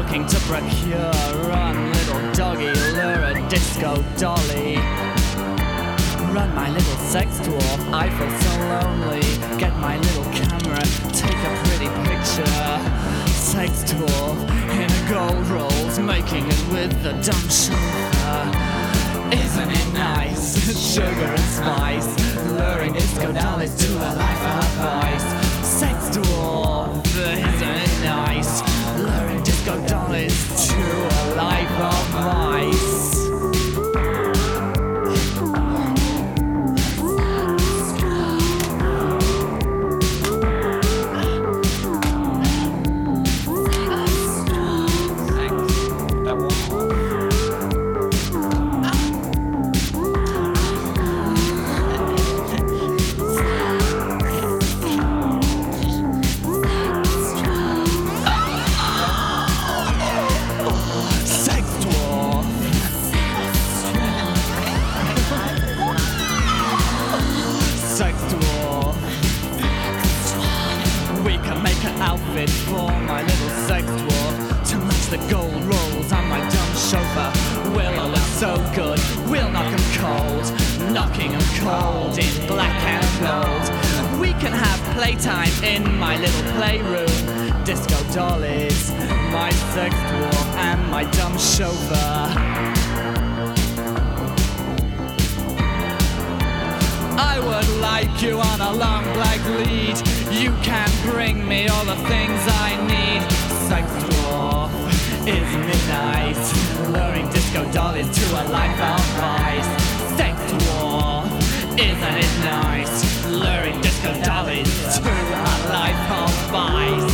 looking to procure. Run, little doggy, lure a disco dolly. Run, my little sex tool, I feel so lonely. Get my little camera, take a pretty picture. Sex tool in a gold rolls, making it with the dumb chauffeur. Isn't it nice? Sugar and spice, luring disco dollies to a life of vice. Sex tool, isn't it nice? Luring disco dollies to a life of vice. We can make an outfit for my little sex dwarf to match the gold rolls on my dumb chauffeur. We'll all look so good, we'll knock 'em cold, knocking 'em cold in black and gold. We can have playtime in my little playroom. Disco dollies, my sex dwarf and my dumb chauffeur. I would like you on a long black lead. You can bring me all the things I need. Sex dwarf, isn't it nice? Luring disco dollies to a life of vice. Sex dwarf, isn't it nice? Luring disco dollies to a life of vice.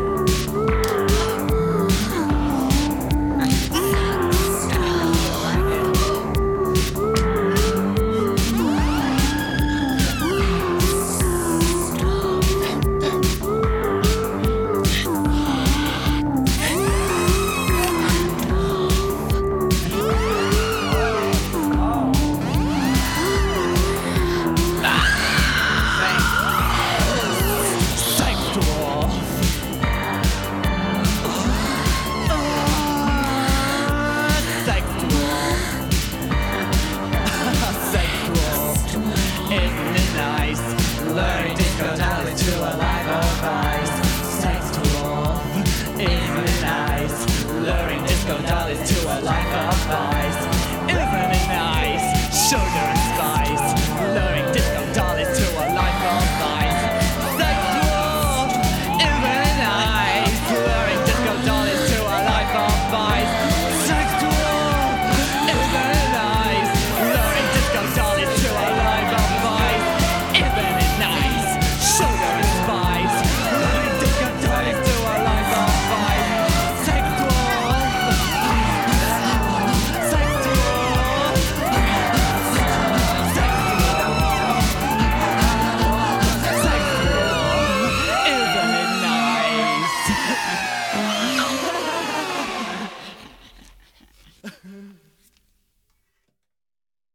Luring disco dollies to a life of vice. Sex dwarf, isn't it nice? Luring disco dollies to a life of vice. Isn't it nice? Sugar and spice, luring disco dollies to a life of vice. Sex dwarf, isn't it nice? Luring disco dollies to a life of vice. Sex dwarf, isn't it nice? Luring disco dollies to a life of vice. Isn't it nice? Sugar and spice, luring disco dollies to a life of vice. Sex dwarf, sex dwarf, sex dwarf, sex dwarf. Isn't it nice?